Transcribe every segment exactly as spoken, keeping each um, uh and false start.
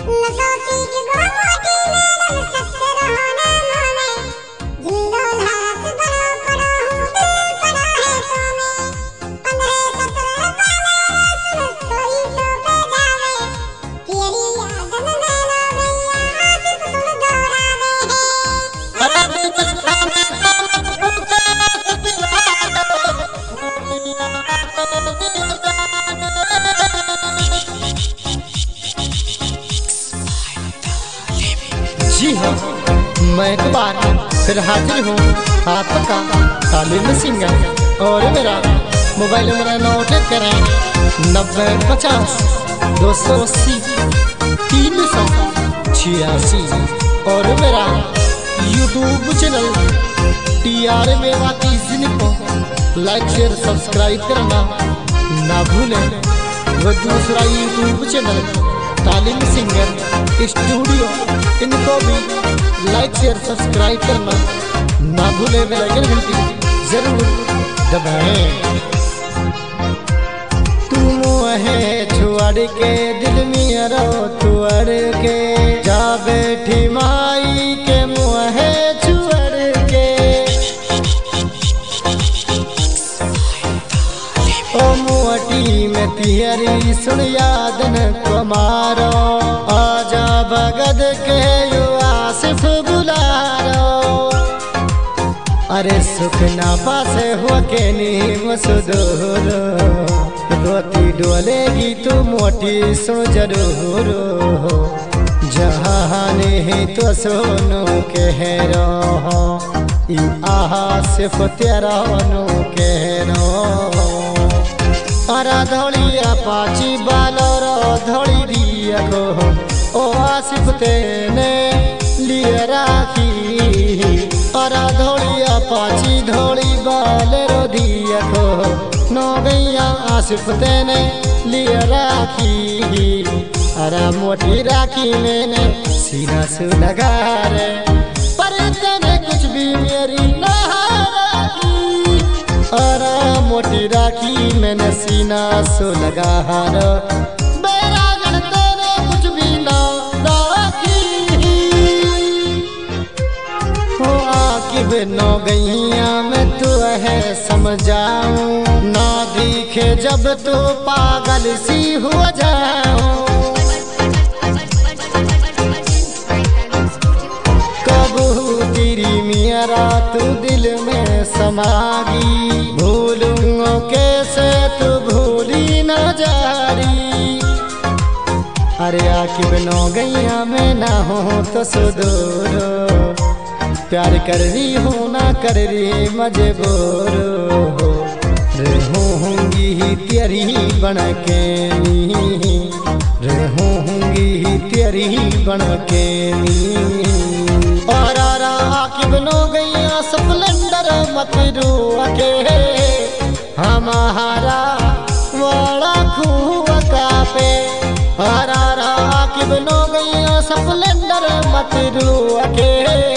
जी हाँ, मैं एक बार फिर हाजिर हूँ आपका तालीम सिंगर और मेरा मोबाइल नंबर नोट करें नब्बे पचास दो सौ अस्सी तीन सौ छियासी और मेरा YouTube channel T R Mewati को लाइक शेयर सब्सक्राइब करना ना भूलें। वो दूसरा YouTube channel Taleem singer studio इनको भी लाइक शेयर सब्सक्राइब करना ना भूले। बेल आइकन घंटी जरूर दबाएं। तुम है छुआड़ के दिल में रो छुआड़ के जा बैठी माई के मुँह है छुआड़ के ओ मुआटी में तिहरी सुन यादन को मारो आजा भगत के युवा सिर्फ बुलारो। अरे सुखना पासे हो के नीम सुदूर रोती डोलेगी तू मोटी सुन जरूर जहाने ही तो सोनू कह रो आहा सिर्फ तेरा नो कह रो। अरा धोलिया पाची बालोर धोली दिया को ओ आसिफ तेने लिए राखी। अरा धोलिया पाची धोली बालेरो दिया को नो गैया आसिफ तेने लिए राखी। अरा मोटी राखी मैंने सीना से लगा रे पर तेने कुछ भी मेरी ना राखी। अरा मोटी राखी मैंने सीना सो लगा हार बैरागन तेरे कुछ भी ना राखी। हो आकिब नो गैया मैं तू है समझाऊं ना दिखे जब तो पागल सी हो जाऊं। कबू तेरी मेरा तू दिल में समागी भूलूंगा कैसे तू भूली न जारी। अरे आकिब नो गैया मैं ना हो तो सुदूर प्यार कर रही हूँ ना कर रही मजबूर रहूंगी ही तेरी बन के नी रहूंगी तेरी बन के नी। और आरा आकिब नो गैया स्प्लेंडर मत रुआ के हमारा वाला खुआ का पे। और आरा आकिब नो गैया स्प्लेंडर मत रुआ के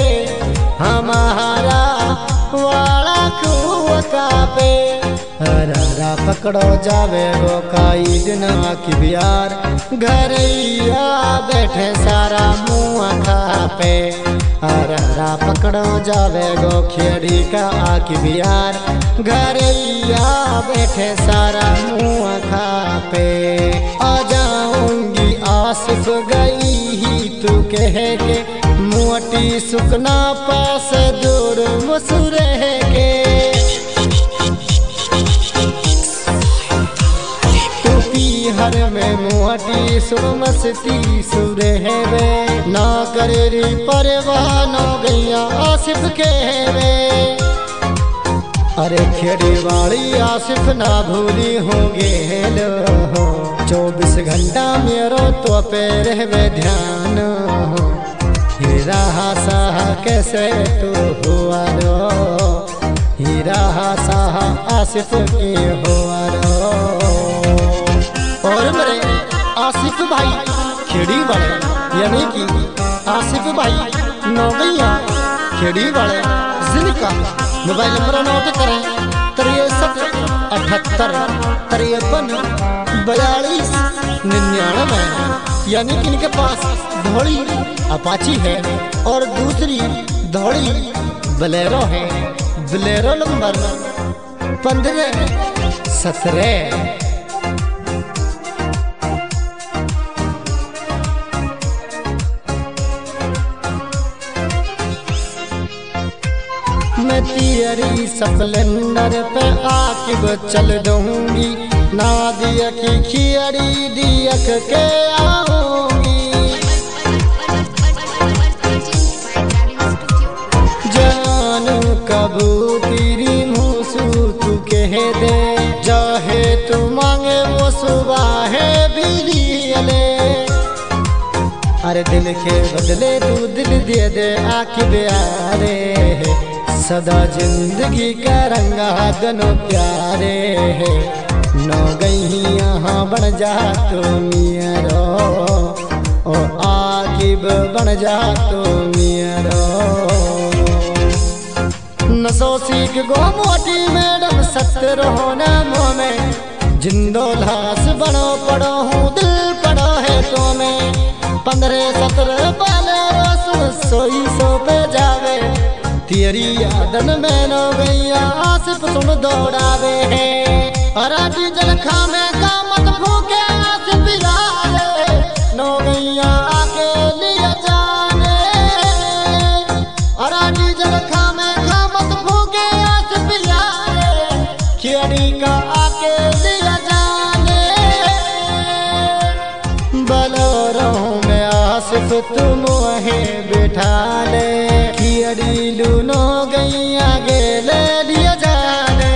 हमारा वाला खुआ का पे। हरारा पकड़ो जावे गो काई दिना की बिहार घरैया बैठे सारा मुँह खा पे। हरारा पकड़ो जावे गो खेड़ी का आकी बिहार घरैया बैठे सारा मुँह खा पे। आ जाऊंगी आसिफ गई ही तू कह के मोटी सुखना पास दूर मसूरे के। हर में मोटी सुर मस्ती सुर है वे ना करे री परवाह नो गैया आसिफ के वे। अरे खेड़ी वाली आसिफ ना भूली होंगे लो चौबीस घंटा मेरो तो पे रहवे ध्यान। हीरा साहा कैसे तू हुआ रो हीरा साहा आसिफ की हुआ रो। और मेरे आसिफ भाई खेड़ी वाले यानी कि आसिफ भाई नौगैया खेड़ी वाले जिनका मोबाइल नंबर नोट करें तिरसठ अठहत्तर तिरपन बयालीस निन्यानवे। यानी कि इनके पास धौड़ी अपाची है और दूसरी धौड़ी बलेरो है। बलेरो नंबर पंद्रह सत्रह। मैं तियरी स्प्लेंडर पे आकिब चल दूंगी, ना दिया की खियरी दियक के आऊंगी। जानू कबूतरी मूसू तू कह दे, चाहे तू मांगे वो सुबह भी ले। अरे दिल के बदले तू दिल दे दे आकिब यारे, सदा जिंदगी का रंगा दोनों प्यारे है। नौ गई यहाँ बन जा तो मियारो, ओ आकिब बन जा तो मियारो। नसो सीख गो मोटी मैडम सत्तर होना मुँह में, जिंदो लाश बनो पड़ो हूँ दिल पड़ो है तो में। पंद्रह सत्रह पाले रोस सोई सो पे जावे, तेरी यादन में नो गैया आसिफ सुन दौड़ावे है। अराटी जल खामे का मत भूखे आसिफ बिराले, नो गैया आके लिया जाने। अराटी जल खामे का मत भूखे आसिफ बिराले, खियड़ी का आके लिया जाने। बलोरों में आसिफ तुम वहीं बिठा ले, खियड़ी लूनो गई आगे ले लिया जाने।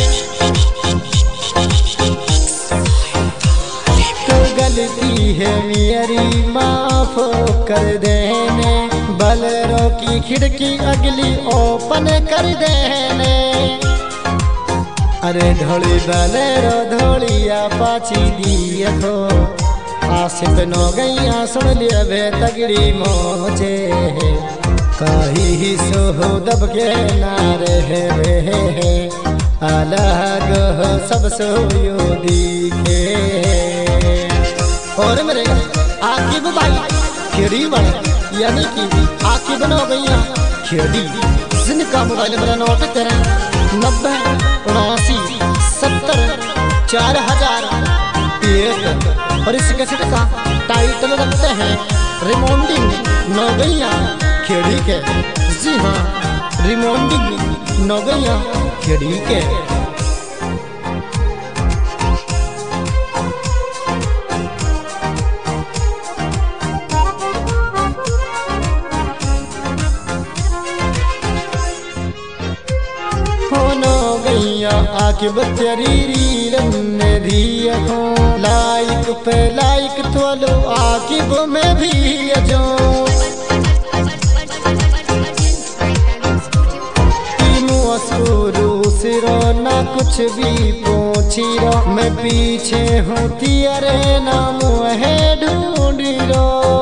तो गलती है मेरी माफ कर देने, बलेरो की खिड़की अगली ओपन कर देने। अरे धोली बलेरो धोलिया पाची दियो, आसिफ नो गैया सुन लिया वे तगड़ी मोचे। काही सो दब के नारे है वे, अलग हो सब सो यो दिखे। और मेरे आकिब भाई खिड़ी बने, यानी कि आकिब न हो गई खिड़ी। जिनका मोबाइल मेरा नोट करें नब्बे उनासी सत्तर चार हजार एक। और इस कैसेट का टाइटल रखते हैं रिमोंडिंग नौगैया खेड़ी के। जी हाँ, रिमोंडिंग नौगैया खेड़ी के। आके बच्चरी रीरन्ने दिया हो, लाइक पे लाइक तो आकिब में भी जो। सिरो ना कुछ भी पूछी रो, मैं पीछे हूँ तियरे नाम है ढूंढी रो।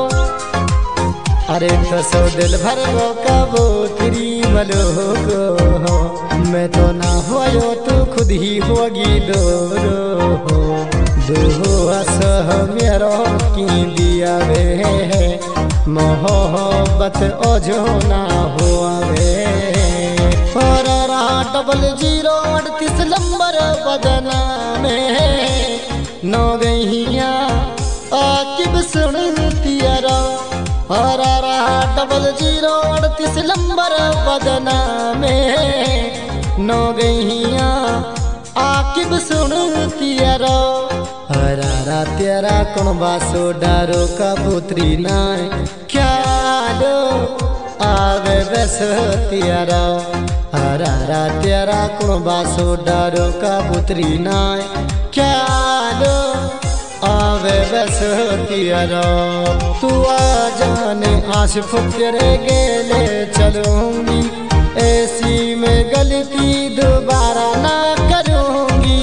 अरे तो सो दिल भर वो कबूतरी मलो को, मैं तो ना हो तू खुद ही होगी दोरो। दो असह मेरो की दिया वे, मोहब्बत ओझो ना हुआ वे। और डबल जीरो अड़तीस नंबर बदना में नौ गैया आकिब सुन तियरा। और डबल जीरो अड़तीस नंबर बदना में नौ गैया आकिब सुन तियरा। हरारा तेरा कौन बासो डारो कबूतरी नाय, क्या लो आवे बस तियरा। हरारा तेरा कौन बासो डारो कबूतरी नाय, क्या लो आवे बस तियरा। तू आ जाने आसिफ तेरे गेले चलूंगी, ऐसी में गलती दोबारा ना करूंगी।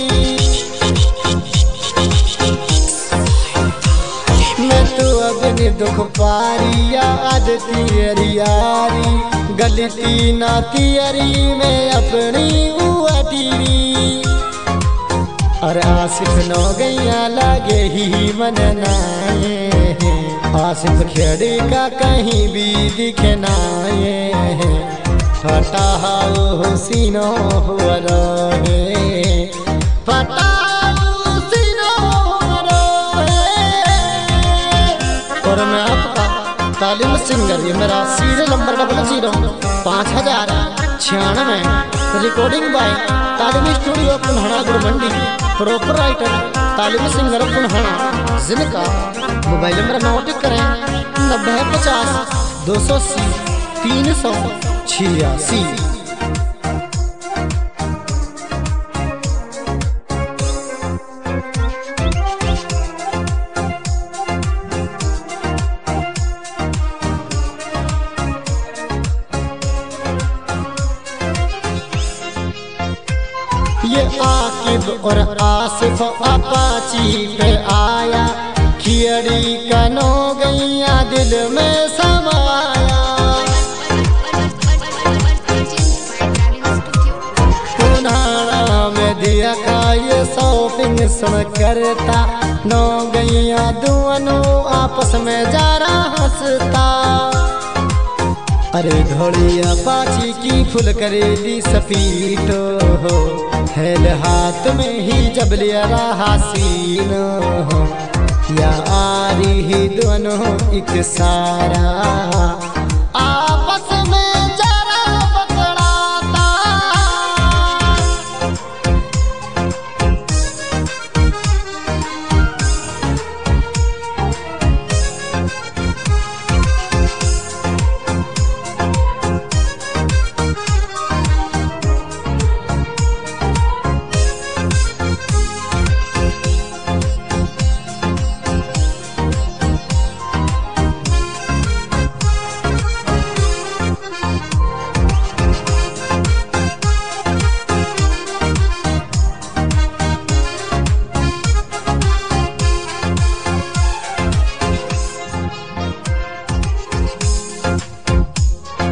मैं तो अपनी दुख पारी याद तियरी यारी, गलती ना तियरी में अपनी उटीरी। और आसिफ नौ गैया लागे ही मन नाये, आसिफ खेड़ी का कहीं भी दिखना ये फटा हो सीनो हुआ रहे फटा सीनो रहे। और मैं आपका तालिम सिंगर ये मेरा सीरियल नंबर डबल जीरो पाँच हजार छियानवे recording by Taleem studio Punhana Gurmandi proper writer Taleem singer Punhana जिनका मोबाइल नंबर नोट करें नब्बे पचास दो सौ अस्सी तीन सौ छियासी। ये आकिब और आसिफ अपाची पे आया खियड़ी कनो गैया दिल में समाया। पुनाड़ा में दिया का ये शॉपिंग सुन करता नो गैया दोनों आपस में जा रहा हंसता। अरे घोड़िया पाची की फुल करेली सपीटो हो हेल हाथ में ही जब लिया रहा सीन हो या आ रही दोनों एक सारा।